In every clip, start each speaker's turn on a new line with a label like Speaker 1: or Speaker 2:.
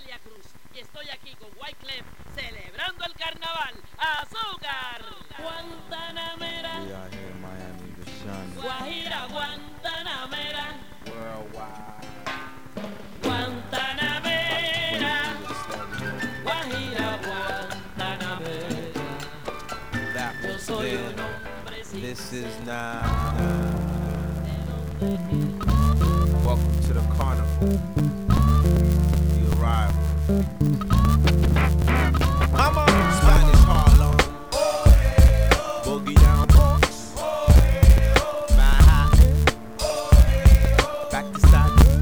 Speaker 1: Celia Cruz y estoy aquí con Wyclef celebrando el carnaval. ¡Azúcar! Guantanamera.
Speaker 2: We out here in Miami, the sun.
Speaker 1: Guajira, Guantanamera.
Speaker 2: Worldwide.
Speaker 1: Guantanamera. Guajira, Guantanamera.
Speaker 2: That
Speaker 1: Yo
Speaker 2: was
Speaker 1: soy
Speaker 2: then.
Speaker 1: un hombre sin
Speaker 2: This is now. Welcome to the carnival. The arrival. I'm on Spanish Harlem. Boogie down Bronx. Manhattan. Back to Staten.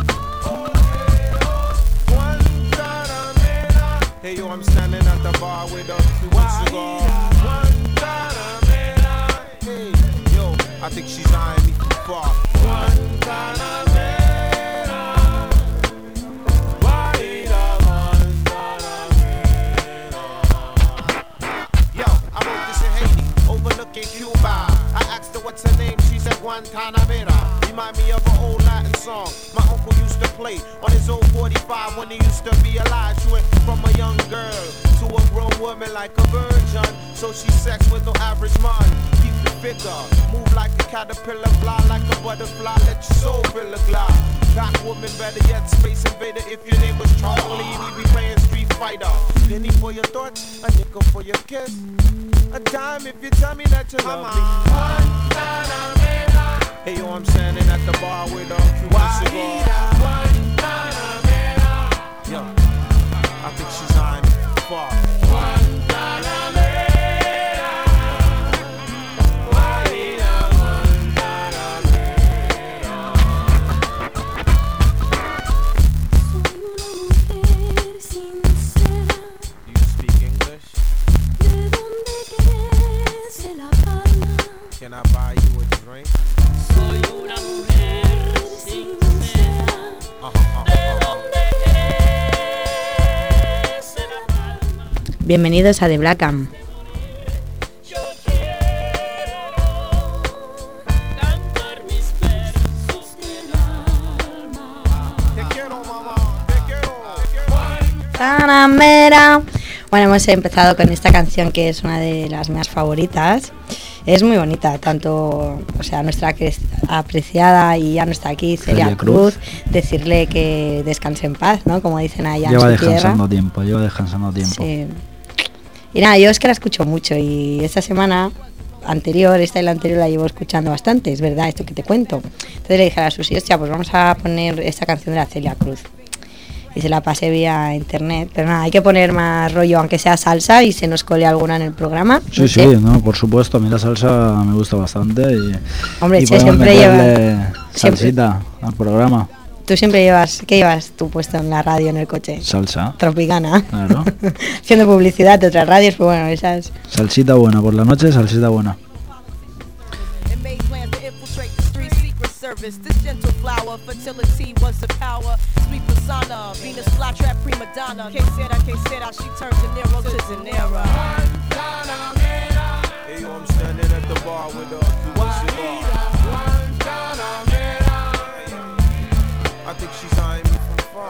Speaker 2: Guantanamera. Hey yo, I'm standing at the bar with a Cuban cigar. Guantanamera. Hey yo, I think she's eyeing me from far. Guantanamera. In Cuba, I asked her what's her name, she said Guantanamera. Remind me of an old Latin song my uncle used to play on his old 45 when he used to be alive. She went from a young girl to a grown woman like a virgin. So she sex with no average man. Keep the figure, move like a caterpillar, fly like a butterfly, let your soul fill a glide. Back woman, better yet, Space Invader. If your name was Charlie, we'd be playing Street Fighter. Penny for your thoughts, a nickel for your kiss. A dime if you tell me that you love me. Hey yo, I'm standing at the bar with a Cuban cigar. Yo, I think she's eyeing me from far. Can I buy you a drink?
Speaker 1: Soy una mujer sincera. ¿De dónde crece la palma?
Speaker 3: Bienvenidos a The Black Am.
Speaker 1: Yo quiero cantar mis versos del alma.
Speaker 2: Te quiero, mamá, te quiero.
Speaker 3: Guantanamera. Bueno, hemos empezado con esta canción que es una de las más favoritas. Es muy bonita, tanto, o sea, nuestra apreciada y ya no está aquí, Celia Cruz, decirle que descanse en paz, ¿no? Como dicen allá
Speaker 4: lleva
Speaker 3: en su
Speaker 4: descansando
Speaker 3: tierra.
Speaker 4: Lleva descansando tiempo.
Speaker 3: Sí. Y nada, yo es que la escucho mucho y esta semana anterior, esta y la anterior la llevo escuchando bastante, es verdad, esto que te cuento. Entonces le dije a la Susi, hostia, pues vamos a poner esta canción de la Celia Cruz. Y se la pasé vía internet, pero nada, hay que poner más rollo, aunque sea salsa y se nos cole alguna en el programa.
Speaker 4: Sí,
Speaker 3: no
Speaker 4: sí,
Speaker 3: sé.
Speaker 4: no, por supuesto, a mí la salsa me gusta bastante y,
Speaker 3: Hombre,
Speaker 4: y
Speaker 3: Che
Speaker 4: podemos
Speaker 3: siempre
Speaker 4: meterle salsita al programa.
Speaker 3: Tú siempre llevas, ¿qué llevas tú puesto en la radio en el coche?
Speaker 4: Salsa,
Speaker 3: Tropicana.
Speaker 4: claro.
Speaker 3: Haciendo publicidad de otras radios, pues bueno, esas.
Speaker 4: Salsita buena, por la noche salsita buena.
Speaker 5: This gentle flower, fertility was the power. Sweet persona, Venus flytrap prima donna. Que será, she turned De Niro to De Niro.
Speaker 2: Hey yo, I'm standing at the bar with a Cuban cigar. I think she's eyeing me from far.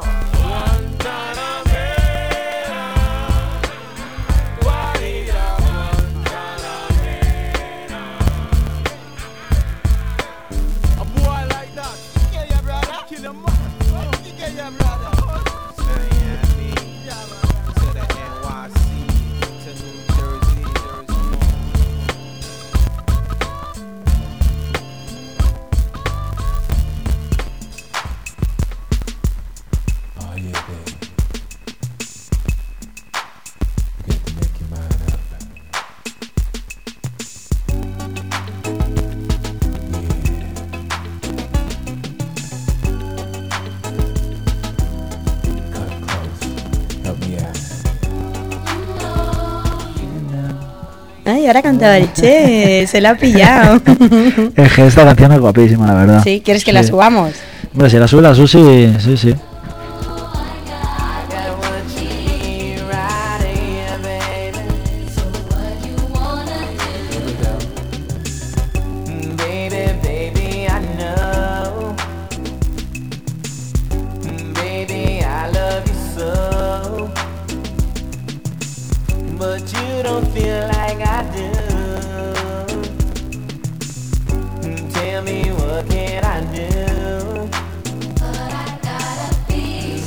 Speaker 3: Ay, ahora cantaba el Che, se la ha pillado.
Speaker 4: Es que esta canción es guapísima, la verdad.
Speaker 3: Sí, ¿quieres que la subamos?
Speaker 4: Hombre, si la sube la Susi, sí, sí.
Speaker 5: Baby, I love you so.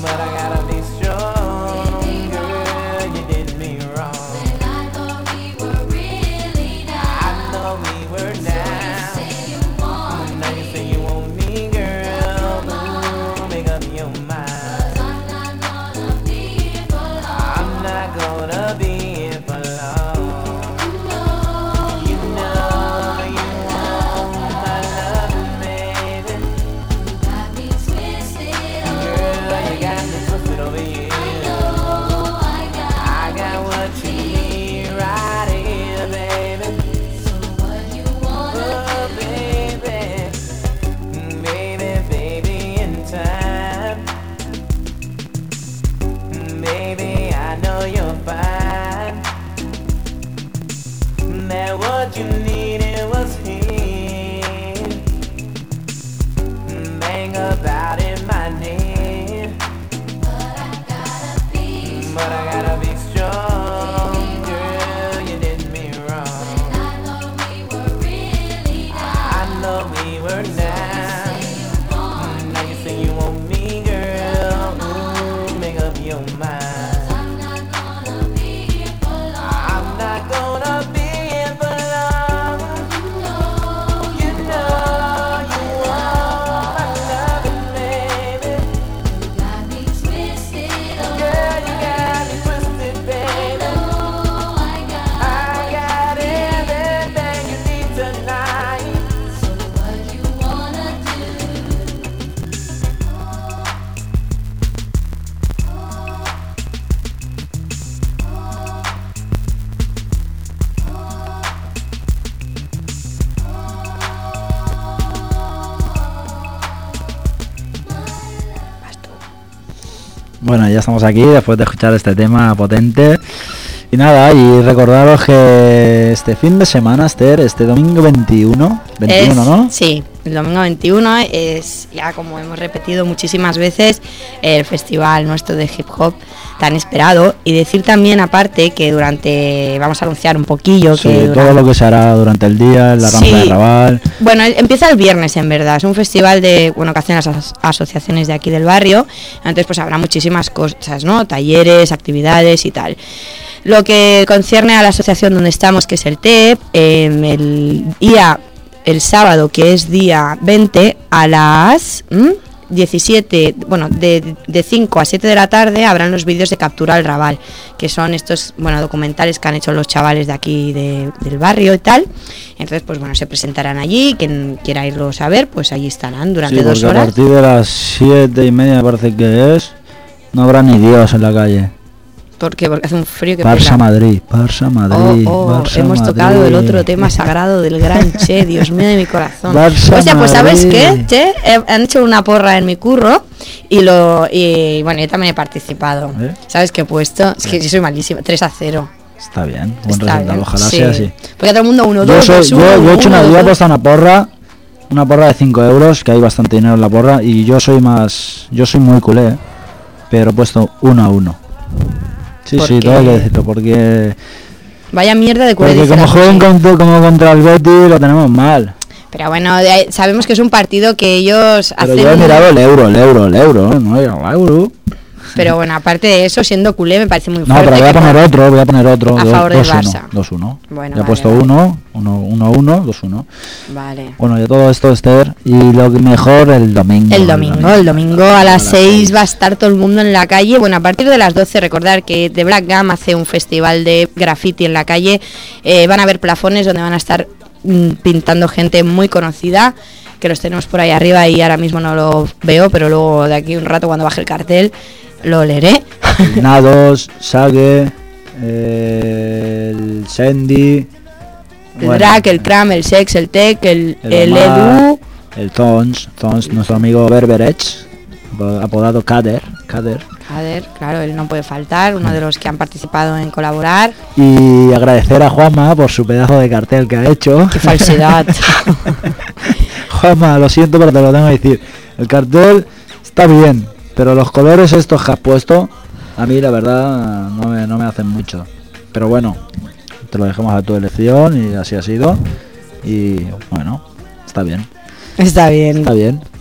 Speaker 2: but I gotta be strong. Girl, you did me wrong.
Speaker 6: When I thought we were really down.
Speaker 2: I know we were down.
Speaker 6: Say you want
Speaker 2: Now you say you want me, girl. Ooh, make up your mind.
Speaker 6: I'm not gonna be here for long.
Speaker 2: I'm not gonna be here for long.
Speaker 6: No,
Speaker 2: You know you want my love, baby.
Speaker 6: got me twisted.
Speaker 2: Girl, you got me twisted over you.
Speaker 6: Oh,
Speaker 2: I got what you need right here, baby.
Speaker 6: so what you wanna
Speaker 2: Oh, baby, baby, in time. Baby, I know you're fine. That what you needed was here. Bang about in my name. But I gotta be strong. Girl, you did me wrong.
Speaker 6: I know we were really down.
Speaker 2: I know we were down. Now you say you want me, girl. Ooh, make up your mind.
Speaker 6: I'm not gonna be here for long.
Speaker 2: I'm not gonna be here for long.
Speaker 6: No,
Speaker 2: You know you want my loving, baby.
Speaker 6: got me twisted.
Speaker 2: Girl, you got me twisted, baby.
Speaker 6: Oh,
Speaker 2: I got everything you need tonight.
Speaker 6: so what you wanna do?
Speaker 4: Bueno, ya estamos aquí después de escuchar este tema potente. Y nada, y recordaros que este fin de semana, Esther, este domingo 21, ¿no?
Speaker 3: Sí, el domingo 21 es, ya como hemos repetido muchísimas veces, el festival nuestro de hip hop tan esperado. Y decir también, aparte, que vamos a anunciar un poquillo
Speaker 4: Sí,
Speaker 3: que
Speaker 4: todo lo que se hará durante el día en la
Speaker 3: Sí.
Speaker 4: Rambla de Raval.
Speaker 3: Bueno, empieza el viernes, en verdad. Es un festival que hacen las asociaciones de aquí del barrio. Entonces, pues habrá muchísimas cosas, ¿no? Talleres, actividades y tal. Lo que concierne a la asociación donde estamos, que es el TEP, el sábado, que es día 20, a las 17, bueno, de 5 a 7 de la tarde habrán los vídeos de Captura al Raval, que son estos, bueno, documentales que han hecho los chavales de aquí del barrio y tal. Entonces, pues bueno, se presentarán allí. Quien quiera irlos a ver, pues allí estarán durante
Speaker 4: Sí,
Speaker 3: 2
Speaker 4: porque
Speaker 3: horas.
Speaker 4: a partir de las 7:30 me parece que es, no habrá ni Dios en la calle.
Speaker 3: ¿Por qué? Porque hace un frío que
Speaker 4: Barça
Speaker 3: pela.
Speaker 4: Madrid, Barça Madrid, Barça
Speaker 3: Hemos
Speaker 4: Madrid.
Speaker 3: tocado el otro tema sagrado del gran Che, Dios mío de mi corazón.
Speaker 4: Barça
Speaker 3: Hostia, pues ¿sabes
Speaker 4: Madrid.
Speaker 3: qué, Che? Han hecho una porra en mi curro y bueno, yo también he participado.
Speaker 4: ¿Eh?
Speaker 3: ¿Sabes qué he puesto? Es que yo soy malísima, 3-0.
Speaker 4: Está bien, buen
Speaker 3: Está
Speaker 4: resultado,
Speaker 3: bien,
Speaker 4: ojalá
Speaker 3: sí.
Speaker 4: sea así.
Speaker 3: Porque a todo el mundo 1,
Speaker 4: Yo
Speaker 3: 2, 2, 1.
Speaker 4: he hecho yo he puesto una porra de 5 euros, que hay bastante dinero en la porra, y yo soy muy culé, pero he puesto 1-1. Sí,
Speaker 3: ¿Por
Speaker 4: sí,
Speaker 3: qué?
Speaker 4: todo hay que decirlo, porque
Speaker 3: Vaya mierda de culé.
Speaker 4: como
Speaker 3: dice la
Speaker 4: jueguen
Speaker 3: Susi.
Speaker 4: como contra el Betis lo tenemos mal.
Speaker 3: Pero bueno, sabemos que es un partido que ellos
Speaker 4: Pero
Speaker 3: hacen.
Speaker 4: yo he mirado el euro, no el euro.
Speaker 3: Pero bueno, aparte de eso, siendo culé, me parece muy
Speaker 4: No,
Speaker 3: fuerte.
Speaker 4: pero voy a poner otro.
Speaker 3: A favor del
Speaker 4: 2-1,
Speaker 3: Barça.
Speaker 4: 2-1.
Speaker 3: Bueno,
Speaker 4: Ya he
Speaker 3: vale,
Speaker 4: puesto
Speaker 3: vale.
Speaker 4: 1-1, 2-1.
Speaker 3: Vale.
Speaker 4: Bueno, ya todo esto, Esther, y lo mejor el domingo.
Speaker 3: El domingo a las 6
Speaker 4: 6
Speaker 3: va a estar todo el mundo en la calle. Bueno, a partir de las 12, recordar que The Black Gum hace un festival de graffiti en la calle. Van a haber plafones donde van a estar pintando gente muy conocida, que los tenemos por ahí arriba y ahora mismo no lo veo, pero luego de aquí un rato cuando baje el cartel lo leeré.
Speaker 4: Nados, Sage, el Sandy,
Speaker 3: El Drac, el Cram, el Sex, el Tech, el
Speaker 4: Omar,
Speaker 3: Edu.
Speaker 4: el Tons, nuestro amigo Berberech, apodado Kader.
Speaker 3: A ver, claro, él no puede faltar, uno de los que han participado en colaborar.
Speaker 4: Y agradecer a Juanma por su pedazo de cartel que ha hecho.
Speaker 3: ¡Qué falsedad!
Speaker 4: Juanma, lo siento, pero te lo tengo que decir. El cartel está bien, pero los colores estos que has puesto, a mí la verdad no me hacen mucho. Pero bueno, te lo dejamos a tu elección y así ha sido. Y bueno, está bien.
Speaker 3: Está bien.
Speaker 4: Está bien.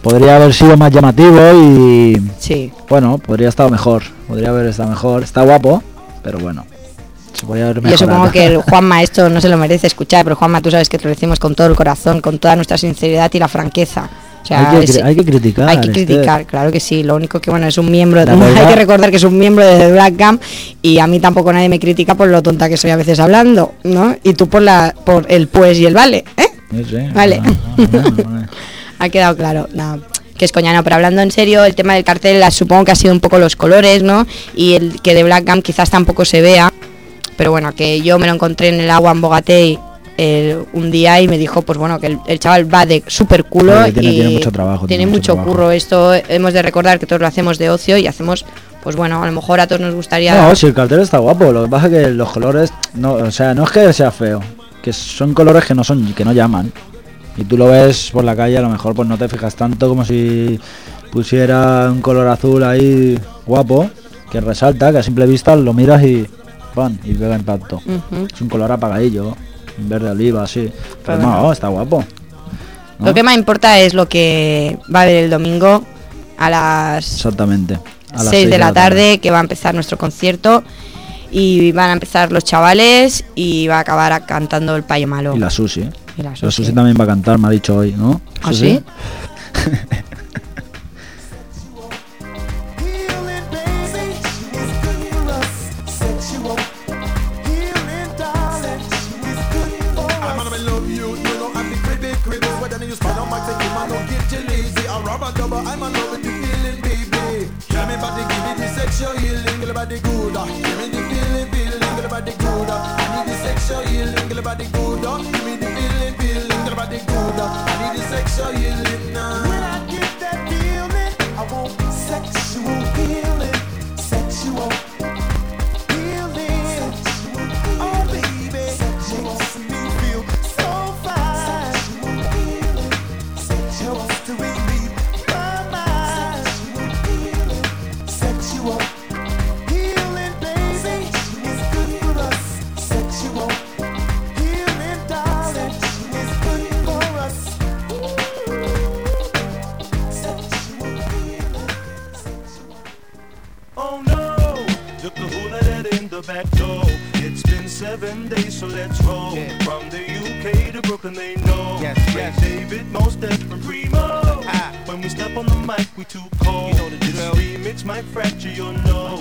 Speaker 4: podría haber sido más llamativo y
Speaker 3: Sí.
Speaker 4: bueno, podría haber estado mejor. Está guapo, pero bueno, se podría haber mejorado.
Speaker 3: Yo supongo que el Juanma esto no se lo merece escuchar, pero Juanma, tú sabes que te lo decimos con todo el corazón, con toda nuestra sinceridad y la franqueza. O sea,
Speaker 4: hay que criticar.
Speaker 3: Hay que criticar, claro que sí. Lo único que, bueno, es un miembro,
Speaker 4: La verdad-
Speaker 3: hay que recordar que es un miembro de The Black Gum, y a mí tampoco nadie me critica por lo tonta que soy a veces hablando, ¿no? Y tú por el pues y el vale, ¿eh?
Speaker 4: Sí,
Speaker 3: Vale.
Speaker 4: bueno.
Speaker 3: Ha quedado claro. No, que es coña, no, pero hablando en serio, el tema del cartel, supongo que ha sido un poco los colores, ¿no? Y el que de Black Gum quizás tampoco se vea, pero bueno, que yo me lo encontré en el agua en Bogatey un día y me dijo, pues bueno, que el chaval va de súper culo
Speaker 4: Sí, tiene mucho trabajo,
Speaker 3: tiene
Speaker 4: tiene mucho
Speaker 3: mucho
Speaker 4: trabajo.
Speaker 3: curro. Esto hemos de recordar que todos lo hacemos de ocio y hacemos, pues bueno, a lo mejor a todos nos gustaría...
Speaker 4: No, si el cartel está guapo, lo que pasa es que los colores, no, o sea, no es que sea feo, que son colores que no llaman. Y tú lo ves por la calle, a lo mejor pues no te fijas tanto como si pusiera un color azul ahí guapo, que resalta, que a simple vista lo miras y ¡pam! Y pega impacto.
Speaker 3: Ujú.
Speaker 4: Es un color apagadillo, un verde oliva, así. Pero
Speaker 3: Claro.
Speaker 4: no, está guapo. ¿no?
Speaker 3: Lo que más importa es lo que va a haber el domingo a las
Speaker 4: Exactamente. A las
Speaker 3: 6 de la tarde, que va a empezar nuestro concierto y van a empezar los chavales y va a acabar cantando el Payo Malo.
Speaker 4: Y la Susi.
Speaker 3: Y la
Speaker 4: La
Speaker 3: Susi.
Speaker 4: Susi también va a cantar, me ha dicho hoy, ¿no?
Speaker 3: ¿Ah, sí?
Speaker 2: Healing, baby, is good for us. Sexual healing, darling, is good for us. I'm gonna love you, you know I'm the critics. Whether you spend on my take man, don't get you lazy. A rubber double, I'm a loving the feeling, baby. Give me body, give me the sexual healing, give me body good. Give me the feeling, give me body good. I need the sexual healing, give me body good. Give me the feeling, give me body good. I need the sexual healing now. When I get that feeling, I want sexual healing, sexual healing. Oh baby, makes me feel so fine. Helps to relieve my mind. Sexual healing, baby, is good for us. Sexual healing, darling, is good for us. Sexual healing.
Speaker 7: Oh no, look at who let it in the back door. It's been 7 days, so let's roll. From the UK to Brooklyn, they know.
Speaker 2: Yes,
Speaker 7: Ray
Speaker 2: yes.
Speaker 7: David, Most Def, and Primo. When we step on the mic, we too cold.
Speaker 2: You know the
Speaker 7: This
Speaker 2: drill.
Speaker 7: remix might fracture your nose.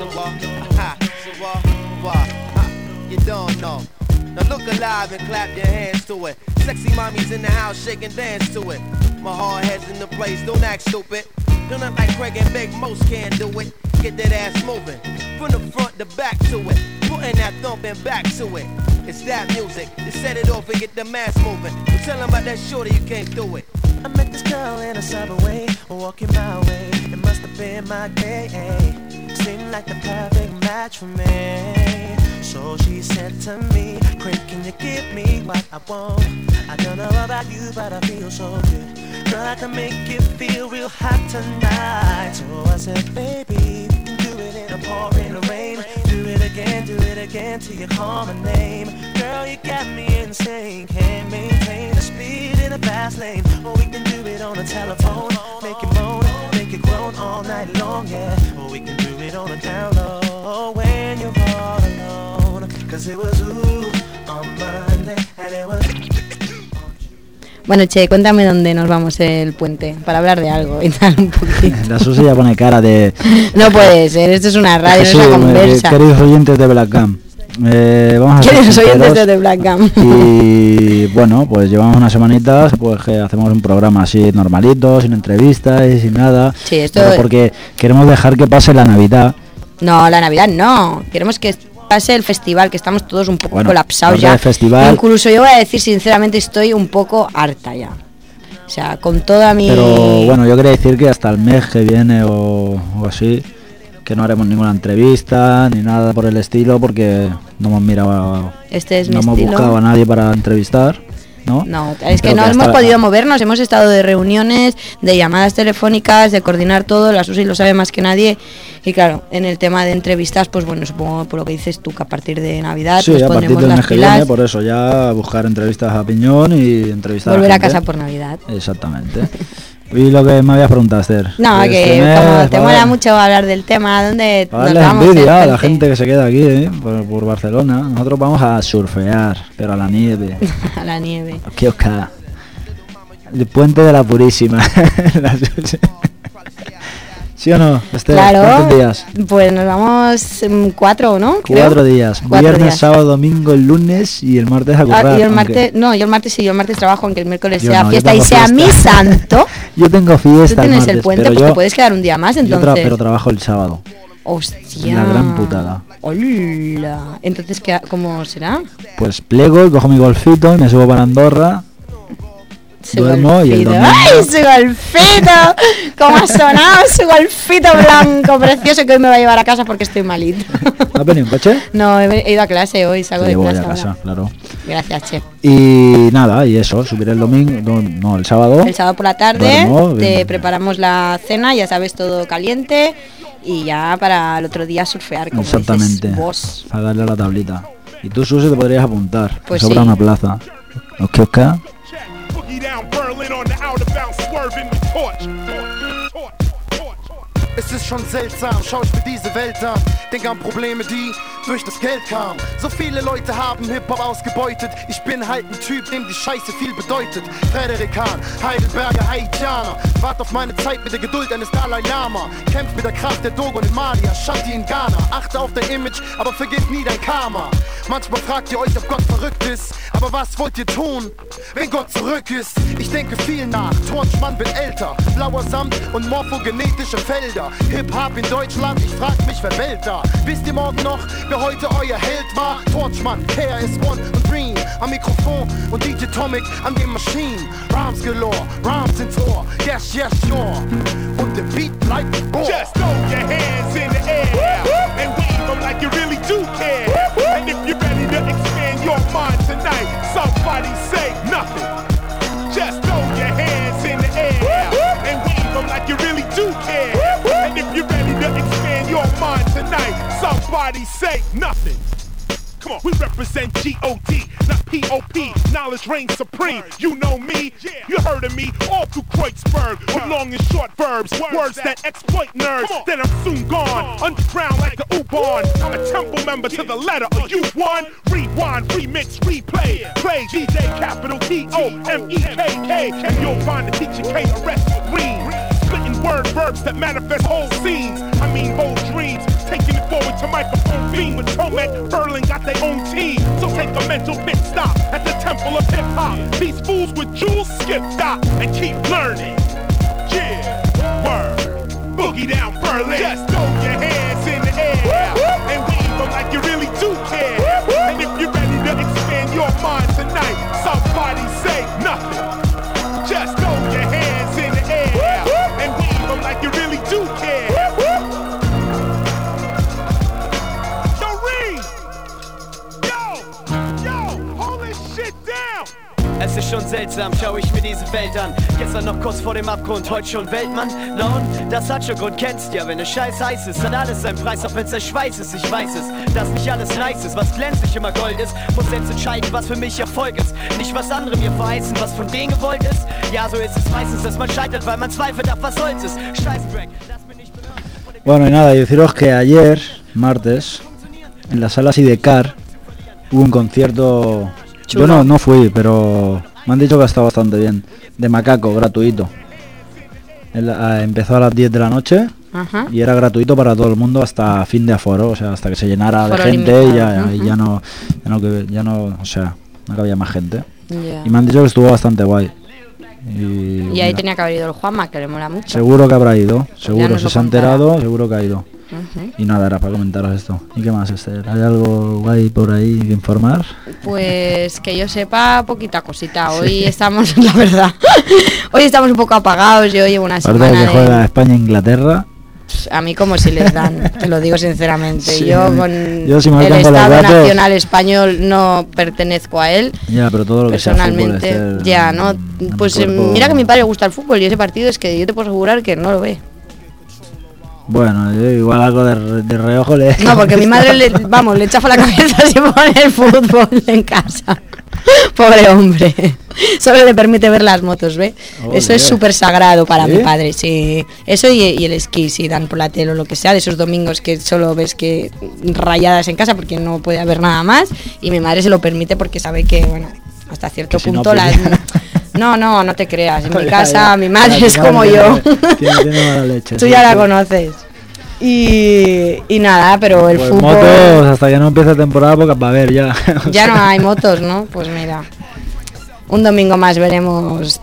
Speaker 8: You don't know. Now look alive and clap your hands to it. Sexy mommies in the house, shake and dance to it. My hard head's in the place, don't act stupid. Don't act like Craig and Big, most can't do it. Get that ass moving, from the front to back to it. Putting that thumping back to it. It's that music, to set it off and get the mass moving. But tell 'em about that shorty, you can't do it.
Speaker 7: I met this girl in a subway, walking my way. It must have been my day. Seemed like the perfect match for me. So she said to me, Craig, can you give me what I want? I don't know about you, but I feel so good. Girl, I can make you feel real hot tonight. So I said, baby, we can do it in a pouring rain. Do it again till you call my name. Girl, you got me insane. Can't maintain the speed in the fast lane. Or we can do it on the telephone. Make it moan, make it groan all night long, yeah. Or we can do it on the down low when you're all alone. Cause it was ooh on Monday and it was...
Speaker 3: Bueno, Che, cuéntame dónde nos vamos el puente, para hablar de algo y tal un poquito.
Speaker 4: La Susi ya pone cara de...
Speaker 3: No puede ser, esto es una radio,
Speaker 4: Sí,
Speaker 3: no es una conversa.
Speaker 4: queridos oyentes de Black Gum, vamos a ser
Speaker 3: ¿Quiénes oyentes
Speaker 4: sinceros.
Speaker 3: de The Black Gum?
Speaker 4: Y bueno, pues llevamos unas semanitas, pues que hacemos un programa así normalito, sin entrevistas y sin nada.
Speaker 3: Sí, esto-
Speaker 4: pero porque queremos dejar que pase la Navidad.
Speaker 3: No, la Navidad no. Queremos que pase el festival, que estamos todos un poco
Speaker 4: Bueno,
Speaker 3: colapsados
Speaker 4: habla
Speaker 3: ya.
Speaker 4: de festival.
Speaker 3: Incluso yo voy a decir sinceramente, estoy un poco harta ya. O sea, con toda mi...
Speaker 4: Pero bueno, yo quería decir que hasta el mes que viene o así, que no haremos ninguna entrevista ni nada por el estilo, porque no hemos mirado,
Speaker 3: Este es
Speaker 4: no
Speaker 3: mi
Speaker 4: hemos
Speaker 3: estilo.
Speaker 4: buscado a nadie para entrevistar, ¿no?
Speaker 3: No, es que
Speaker 4: Pero
Speaker 3: no
Speaker 4: hasta-
Speaker 3: hemos podido movernos, hemos estado de reuniones, de llamadas telefónicas, de coordinar todo, la Susi lo sabe más que nadie. Y claro, en el tema de entrevistas, pues bueno, supongo por lo que dices tú, que a partir de Navidad
Speaker 4: Sí,
Speaker 3: nos
Speaker 4: a partir
Speaker 3: pondremos
Speaker 4: del
Speaker 3: las
Speaker 4: mes que
Speaker 3: pilas,
Speaker 4: viene, por eso ya buscar entrevistas a piñón y entrevistar
Speaker 3: volver a
Speaker 4: gente.
Speaker 3: casa por Navidad.
Speaker 4: Exactamente. Y lo que me habías preguntado, Esther.
Speaker 3: No,
Speaker 4: Este
Speaker 3: que
Speaker 4: mes,
Speaker 3: como te
Speaker 4: para
Speaker 3: mola
Speaker 4: ver-
Speaker 3: mucho hablar del tema, ¿dónde
Speaker 4: para
Speaker 3: nos
Speaker 4: darle
Speaker 3: vamos?
Speaker 4: envidia a la
Speaker 3: entonces?
Speaker 4: gente que se queda aquí, por Barcelona. Nosotros vamos a surfear, pero a la nieve.
Speaker 3: A la nieve.
Speaker 4: ¿Qué osca? El puente de la Purísima. ¿Sí o no, Esther?
Speaker 3: Claro,
Speaker 4: ¿Cuántos días?
Speaker 3: pues nos vamos 4, ¿no? Creo.
Speaker 4: 4 días.
Speaker 3: 4
Speaker 4: Viernes,
Speaker 3: días.
Speaker 4: sábado, domingo, el lunes y el martes a currar.
Speaker 3: Y el
Speaker 4: aunque
Speaker 3: martes, no, yo el martes sí, yo el martes trabajo, aunque el miércoles
Speaker 4: Yo
Speaker 3: sea
Speaker 4: no, yo
Speaker 3: fiesta y
Speaker 4: tengo
Speaker 3: sea
Speaker 4: fiesta.
Speaker 3: mi santo.
Speaker 4: Yo tengo
Speaker 3: Tú
Speaker 4: fiesta el
Speaker 3: tienes
Speaker 4: martes,
Speaker 3: el puente,
Speaker 4: pero
Speaker 3: pues
Speaker 4: yo,
Speaker 3: te puedes quedar un día más, entonces.
Speaker 4: pero trabajo el sábado.
Speaker 3: Hostia.
Speaker 4: La gran putada.
Speaker 3: Hola. Entonces, ¿cómo será?
Speaker 4: Pues plego y cojo mi golfito y me subo para Andorra.
Speaker 3: Su
Speaker 4: Duermo y el
Speaker 3: golfito.
Speaker 4: domingo-
Speaker 3: ¡Ay, su golfito! ¿Cómo ha sonado su golfito blanco precioso que hoy me va a llevar a casa porque estoy malito?
Speaker 4: ¿No has venido en coche?
Speaker 3: No, he ido a clase hoy, salgo
Speaker 4: Sí,
Speaker 3: de
Speaker 4: voy
Speaker 3: clase
Speaker 4: a casa,
Speaker 3: ahora.
Speaker 4: claro.
Speaker 3: Gracias, chef.
Speaker 4: Y nada, y eso, subiré el domingo, no, el sábado.
Speaker 3: El sábado por la tarde
Speaker 4: Duermo,
Speaker 3: te
Speaker 4: bien.
Speaker 3: preparamos la cena, ya sabes, todo caliente. Y ya para el otro día surfear, como
Speaker 4: Exactamente.
Speaker 3: dices vos.
Speaker 4: Para darle a la tablita. Y tú, Susi, te podrías apuntar.
Speaker 3: Pues
Speaker 4: Sobra
Speaker 3: sí.
Speaker 4: una plaza. ¿Os que os queda?
Speaker 9: Boogie down Berlin on the out of bounds, swerving the torch.
Speaker 2: Es ist schon seltsam, schau ich mir diese Welt an. Denk an Probleme, die durch das Geld kamen. So viele Leute haben Hip-Hop ausgebeutet. Ich bin halt ein Typ, dem die Scheiße viel bedeutet. Frederik Hahn, Heidelberger, Haitianer. Wart auf meine Zeit mit der Geduld eines Dalai Lama. Kämpft mit der Kraft der Dogon in Mali, Ashanti in Ghana. Achte auf dein Image, aber vergiss nie dein Karma. Manchmal fragt ihr euch, ob Gott verrückt ist. Aber was wollt ihr tun, wenn Gott zurück ist? Ich denke viel nach, Torchmann wird älter. Blauer Samt und morphogenetische Felder. Hip-Hop in Deutschland, ich frag mich, wer wählt da? Wisst ihr morgen noch, wer heute euer Held war? Torchmann, KRS-One und Green am Mikrofon und DJ Tomic an den Maschinen. Rhymes galore, Rhymes ins Ohr, yes, yes, sure. Und der Beat bleibt roh.
Speaker 9: Just throw your hands in the air and wave them like you really do care. And if you're ready to expand your mind tonight, somebody say nothing. Just throw your hands in the air and wave them like you really do care. And if you're ready to expand your mind tonight, somebody say nothing. Come on, we represent G-O-D, not P-O-P. Knowledge reigns supreme. You know me, you heard of me all through Kreutzberg with long and short verbs, words that exploit nerds. Then I'm soon gone, underground like a U-Bahn. I'm a temple member to the letter. Are you one? Rewind, remix, replay. Play DJ capital T-O-M-E-K-K. And you'll find the teacher K-R-S Green. Splitting word verbs that manifest whole scenes. I mean whole dreams. Taking it forward to microphone fiend with Tomek. Berlin got their own team. So take a mental pit stop at the temple of hip hop. These fools with jewels skip stop and keep learning. Yeah, word. Boogie down Berlin. Just throw your hands in the air and wave them like you really do care. And if you're ready to expand your mind tonight, somebody say nothing. Just throw your hands in the air and wave them like you really do care. Yo, Reed! Yo, hold this shit down!
Speaker 10: Es ist schon seltsam, schau ich mir diese Welt an. Gestern noch kurz vor dem Abgrund, heute schon Weltmann. Na und, das hat schon Grund, kennst ja, wenn es scheiß heiß ist, hat alles seinen Preis, auch wenn's der Schweiß ist. Ich weiß es, dass nicht alles nice ist, was glänzt nicht immer Gold ist. Muss selbst entscheiden, was für mich Erfolg ist. Nicht was andere mir verheißen, was von denen gewollt ist. Ja, so ist es meistens, dass man scheitert, weil man zweifelt, ab was soll's ist. Scheiß Break, lass mich nicht berühren.
Speaker 4: Bueno, y nada, y deciros que ayer, martes, en la sala Sidecar, hubo un concierto. Yo no fui, pero me han dicho que ha estado bastante bien. De Macaco, gratuito. Empezó a las 10 de la noche.
Speaker 3: Ajá.
Speaker 4: Y era gratuito para todo el mundo hasta fin de aforo, o sea, hasta que se llenara de
Speaker 3: Aforo
Speaker 4: gente
Speaker 3: limitado.
Speaker 4: y ya no, o sea, no cabía más gente.
Speaker 3: Ya.
Speaker 4: Y me han dicho que estuvo bastante guay. Y
Speaker 3: Y ahí
Speaker 4: mira,
Speaker 3: tenía que haber ido el Juanma, que le mola mucho.
Speaker 4: seguro que habrá ido,
Speaker 3: Ya
Speaker 4: seguro,
Speaker 3: nos
Speaker 4: si
Speaker 3: lo
Speaker 4: se ha
Speaker 3: contará.
Speaker 4: enterado, seguro que ha ido.
Speaker 3: Ujú.
Speaker 4: Y nada, era para comentaros esto. ¿Y qué más, Esther? ¿Hay algo guay por ahí que informar?
Speaker 3: Pues que yo sepa, poquita cosita. Hoy estamos, la verdad, hoy estamos un poco apagados. Yo llevo una
Speaker 4: Aparte
Speaker 3: semana
Speaker 4: de que juega
Speaker 3: de...
Speaker 4: España-Inglaterra.
Speaker 3: A mí como si les dan, te lo digo sinceramente.
Speaker 4: Sí,
Speaker 3: yo con
Speaker 4: yo si me voy
Speaker 3: el
Speaker 4: con los
Speaker 3: Estado
Speaker 4: datos-
Speaker 3: Nacional Español no pertenezco a él.
Speaker 4: Ya, pero todo lo que sea fútbol,
Speaker 3: Personalmente,
Speaker 4: Esther,
Speaker 3: ya, ¿no?
Speaker 4: en mi
Speaker 3: Pues
Speaker 4: cuerpo-
Speaker 3: mira que a mi padre le gusta el fútbol y ese partido es que yo te puedo asegurar que no lo ve.
Speaker 4: Bueno, yo igual algo de reojo le...
Speaker 3: No, porque mi madre, le chafa la cabeza si pone el fútbol en casa. Pobre hombre. Solo le permite ver las motos, ¿ve?
Speaker 4: Olé.
Speaker 3: Eso es súper sagrado para
Speaker 4: ¿Sí?
Speaker 3: mi padre, sí. Eso y el esquí, si dan por la tele o lo que sea, de esos domingos que solo ves que rayadas en casa porque no puede haber nada más. Y mi madre se lo permite porque sabe que, bueno, hasta cierto
Speaker 4: Que si
Speaker 3: punto
Speaker 4: no,
Speaker 3: las...
Speaker 4: pues
Speaker 3: No te creas. En mi
Speaker 4: Ya,
Speaker 3: casa
Speaker 4: ya.
Speaker 3: mi madre
Speaker 4: Ya,
Speaker 3: es
Speaker 4: tu
Speaker 3: como
Speaker 4: madre
Speaker 3: yo.
Speaker 4: tiene mala leche.
Speaker 3: Tú
Speaker 4: sí,
Speaker 3: ya la
Speaker 4: sí.
Speaker 3: conoces. Y nada, pero el
Speaker 4: Pues
Speaker 3: fútbol...
Speaker 4: motos, hasta que no empiece temporada, porque va a haber ya.
Speaker 3: Ya no hay motos, ¿no? Pues mira, un domingo más veremos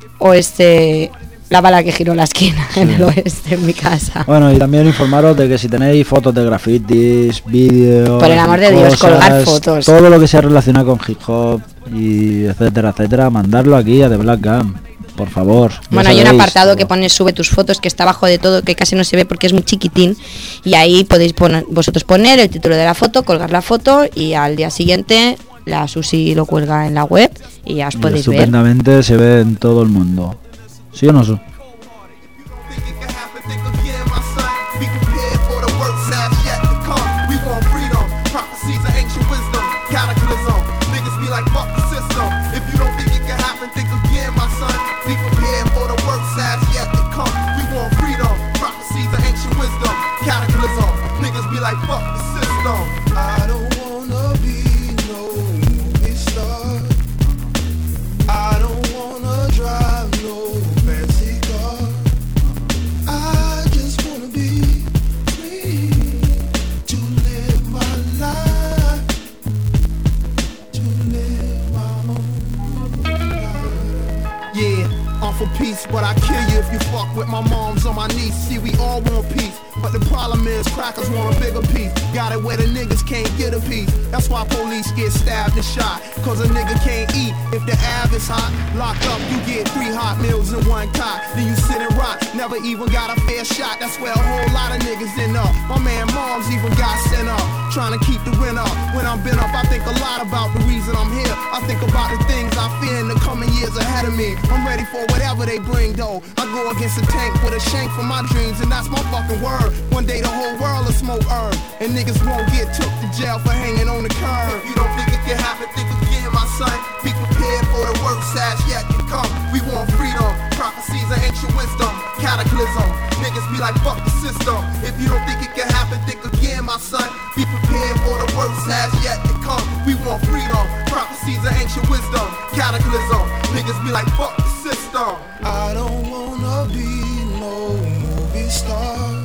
Speaker 3: la bala que giró la esquina en el oeste, en mi casa.
Speaker 4: Bueno, y también informaros de que si tenéis fotos de grafitis, vídeos,
Speaker 3: Por el amor de Dios, colgar fotos.
Speaker 4: todo lo que sea relacionado con hip hop y etcétera, mandarlo aquí a The Black Gum, por favor. Ya
Speaker 3: Bueno, hay un
Speaker 4: sabéis,
Speaker 3: apartado
Speaker 4: todo.
Speaker 3: que pone sube tus fotos, que está abajo de todo, que casi no se ve porque es muy chiquitín, y ahí podéis vosotros poner el título de la foto, colgar la foto, y al día siguiente la Susi lo cuelga en la web y ya os
Speaker 4: Y
Speaker 3: podéis ver.
Speaker 4: estupendamente se ve en todo el mundo. ¿Sí o no? Su?
Speaker 2: For peace, but I kill you if you fuck with my moms on my knees. See, we all want peace, but the problem is crackers want a bigger piece. Got it where the niggas can't get a piece. That's why police get stabbed and shot, cause a nigga can't eat if the ab is hot. Locked up, you get 3 hot meals in one cot. Then you sit and rot, never even got a fair shot. That's where a whole lot of niggas end up. My man moms even got sent up, trying to keep the rent up. When I'm been up, I think a lot about the reason I'm here. I think about the things I fear in the coming years ahead of me. I'm ready for whatever they bring though. I go against a tank with a shank for my dreams, and that's my fucking word. One day the whole world will smoke herb, and niggas won't get took to jail for hanging on the curb. If you don't think it can happen, think again, my son. Be prepared for the worst as yet to come. We want freedom, prophecies of ancient wisdom, cataclysm. Niggas be like, fuck the system. If you don't think it can happen, think again, my son. Be prepared for the worst as yet to come. We want freedom, prophecies of ancient wisdom, cataclysm. Niggas be like, fuck the system. I don't wanna be no movie star.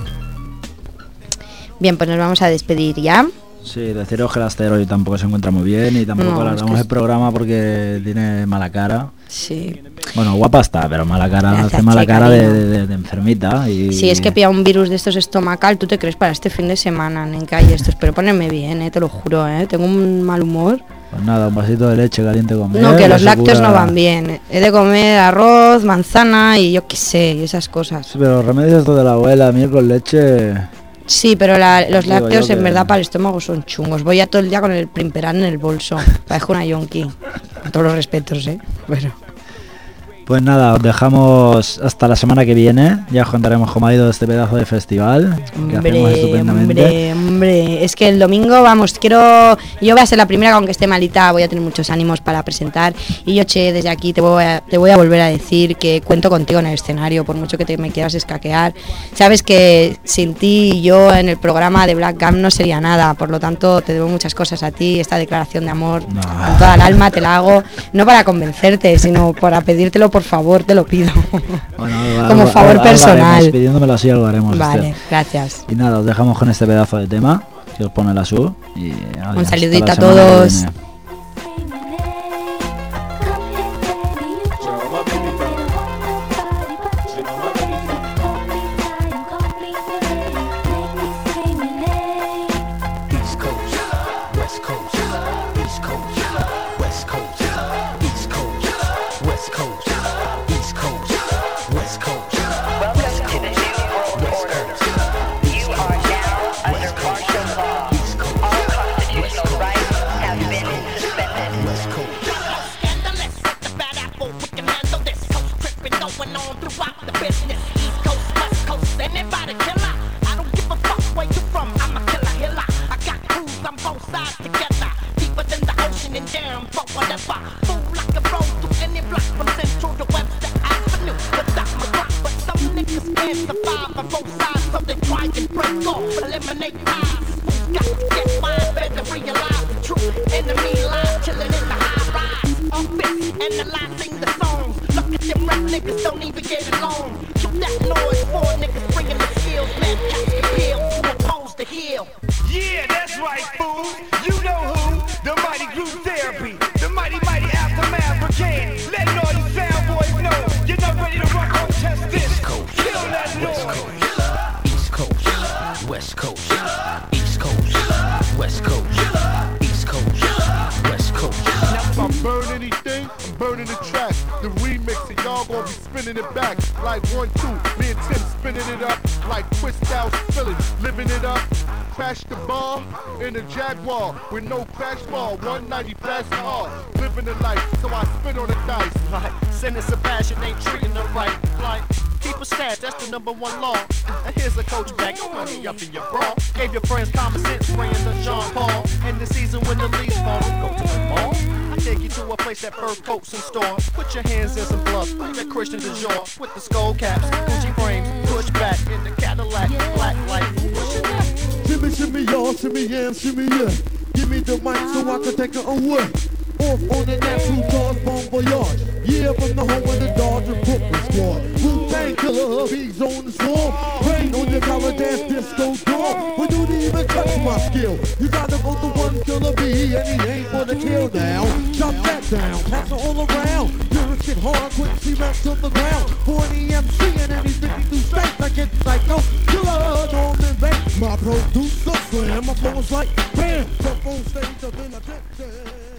Speaker 3: Bien, pues nos vamos a despedir ya.
Speaker 4: Sí, deciros que el Aster hoy tampoco se encuentra muy bien y tampoco
Speaker 3: No,
Speaker 4: alargamos
Speaker 3: es que
Speaker 4: el programa porque tiene mala cara.
Speaker 3: Sí.
Speaker 4: Bueno, guapa está, pero mala cara,
Speaker 3: Gracias,
Speaker 4: hace mala
Speaker 3: chica,
Speaker 4: cara
Speaker 3: cariño.
Speaker 4: de enfermita. Y...
Speaker 3: Si es que pilla un virus de estos estomacal, ¿tú te crees para este fin de semana, Nenka? Y esto, espero ponerme bien, te lo juro, tengo un mal humor.
Speaker 4: Pues nada, un vasito de leche caliente con miel.
Speaker 3: No, que los
Speaker 4: eso
Speaker 3: lácteos
Speaker 4: cura-
Speaker 3: no van bien. He de comer arroz, manzana y yo qué sé, y esas cosas.
Speaker 4: Sí, pero los remedios estos de la abuela, miel con leche...
Speaker 3: Sí, pero los
Speaker 4: Digo
Speaker 3: lácteos
Speaker 4: yo
Speaker 3: en
Speaker 4: que-
Speaker 3: verdad para el estómago son chungos. Voy ya todo el día con el Primperan en el bolso. Parezco una yonki. Con todos los respetos, Pero...
Speaker 4: Pues nada, os dejamos hasta la semana que viene. Ya os contaremos cómo ha ido este pedazo de festival que hacemos estupendamente.
Speaker 3: Hombre, es que el domingo, vamos, yo voy a ser la primera, aunque esté malita, voy a tener muchos ánimos para presentar. Y yo, Che, desde aquí te voy a volver a decir que cuento contigo en el escenario, por mucho que me quieras escaquear. Sabes que sin ti yo en el programa de Black Gum no sería nada, por lo tanto te debo muchas cosas a ti. Esta declaración de amor con toda el alma te la hago, no para convencerte, sino para pedírtelo, por favor, te lo pido.
Speaker 4: Bueno,
Speaker 3: Como favor
Speaker 4: algo
Speaker 3: personal.
Speaker 4: haremos, pidiéndomelo así algo haremos.
Speaker 3: Vale,
Speaker 4: Esther.
Speaker 3: gracias.
Speaker 4: Y nada, os dejamos con este pedazo de tema que os pone la SU. Y,
Speaker 3: Un
Speaker 4: hasta
Speaker 3: saludito
Speaker 4: la
Speaker 3: a
Speaker 4: semana que
Speaker 3: todos.
Speaker 4: viene.
Speaker 7: East Coast, West Coast, East Coast, West Coast, East Coast, West Coast, East Coast, West Coast. Welcome to the New World Order. You are now under martial law. All constitutional rights have been
Speaker 11: eliminate ties. Got to get wise, better realize the truth. Enemy lies, chilling in the high rise. Office, analyzing the songs. Look at them rap niggas, don't even get along. Keep that noise, four niggas bringing the skills. Mad cats can peel, who oppose the heel.
Speaker 12: Yeah, that's right, fool. You know who? The mighty group therapy. The mighty aftermath brigade. Letting all you sound boys know you're not ready to rock on test this. Kill that noise.
Speaker 13: East Coast, West Coast, East Coast, West Coast, East Coast, West Coast.
Speaker 9: Now if I burn anything, I'm burning the track. The remix and y'all gonna be spinning it back. Like 1, 2, me and Tim spinning it up. Like twist out Philly, living it up. Crash the bar in a Jaguar with no crash bar, 190 fast car. Living the life, so I spin on the dice.
Speaker 11: Like, Sinner Sebastian ain't treating her right. Like, keep a stat, that's the #1 law. And here's a coach bag, no money up in your bra. Gave your friends common sense, spraying the Jean Paul. In the season when the leaves fall, go to the mall. I take you to a place that fur coats in store. Put your hands in some gloves, like that Christian Dior. With the skull caps, Gucci frames, push back in the Cadillac, black light, pushing that.
Speaker 14: Shimmy, shimmy, y'all, shimmy, yeah, shimmy, yeah. Give me the mic so I can take it away. Off on the natural cars, bon voyage. Yeah, from the home of the Dodger Brooklyn squad. Wu-Tang Killer, bees on the swarm. Rain on your collar dance disco door. We don't even touch my skill. You gotta go to one killer bee, and he ain't for the kill now. Chop that down, pass it all around. Lyrics get hard, quick cement to the ground. For an MC and any 52 states, I get psycho. Killer, Norman Bates, my producer, slam. My flow's like bam, jump on stage, I've been addicted.